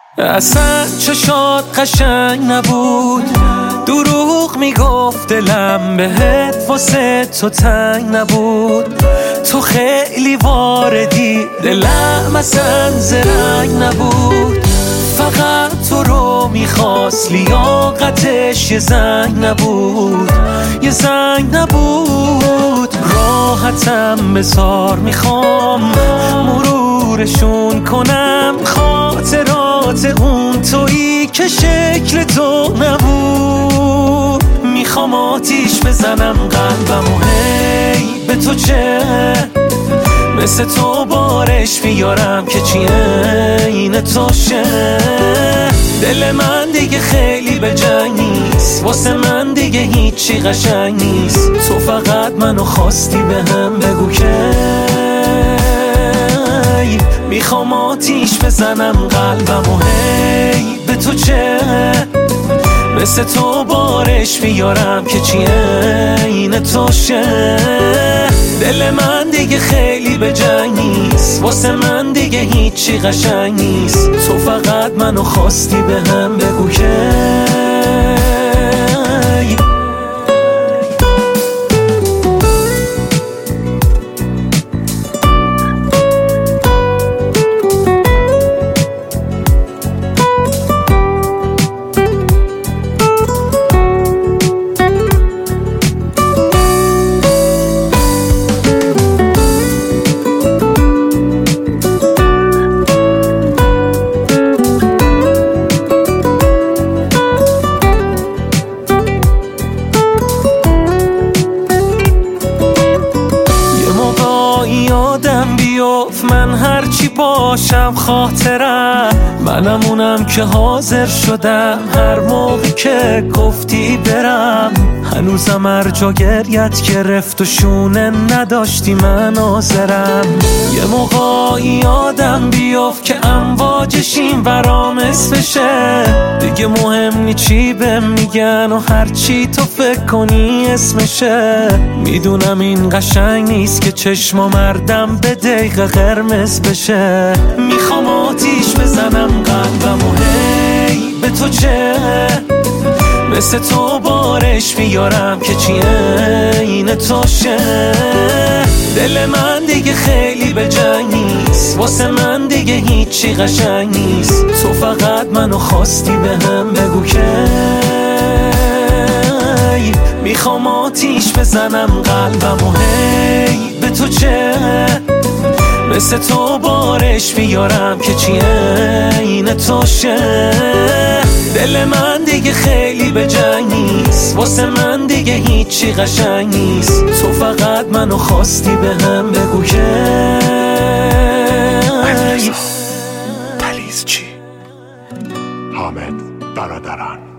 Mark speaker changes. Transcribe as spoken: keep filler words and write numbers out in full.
Speaker 1: اصلا چشات قشنگ نبود، دروغ میگفت دلم بهت واسه تو تنگ نبود. تو خیلی واردی، دلم اصلا زرنگ نبود. فقط تو رو میخواست، لیاقتش یه زنگ نبود، یه زنگ نبود. راحتم بذار، میخوام مرورشون کنم خاطرات اون تویی که شکل تو نبود. میخوام آتیش بزنم قلبم و هی به تو چه، مثل تو بارش بیارم که چی این تو شه. دل من دیگه خیلی به جنگ نیست، واسه من دیگه هیچی قشنگ نیست. تو فقط منو خواستی به هم بگو که میخوام آتیش بزنم قلبم و هی به تو چه، مثل تو بارش بیارم که چی این تو شه. دل من دیگه خیلی به جنگ نیست، واسه من دیگه هیچی قشنگ نیست. تو فقط منو خواستی به هم بگو که یادم بیفت من هرچی باشم خاطرم، منم اونم که حاضر شدم هر موقع که گفتی برم. هنوزم هر جا گریت گرفت و شونه نداشتی من حاضرم. یه موقع یادم بیفت که امواجش این ورام اسمشه، دیگه مهم نی چی بهم میگن و هرچی تو فکر کنی اسمشه. میدونم این قشنگ نیست که چشما مردم به دقیقه قرمز بشه. میخوام آتیش بزنم قلبم و هی به تو چه، مثل تو بارش بیارم که چی این تو شه. دل من دیگه خیلی به جنگ نیست، واسه من دیگه هیچی قشنگ نیست. تو فقط منو خواستی به هم بگو که میخوام آتیش بزنم قلبم و هی به تو چه، مثل تو بارش بیارم که چی این تو شه. دل من دیگه خیلی به جنگ نیست، واسه من دیگه هیچی قشنگ نیست. تو فقط منو خواستی به هم بگو که
Speaker 2: تلیز چی؟ حامد برادران.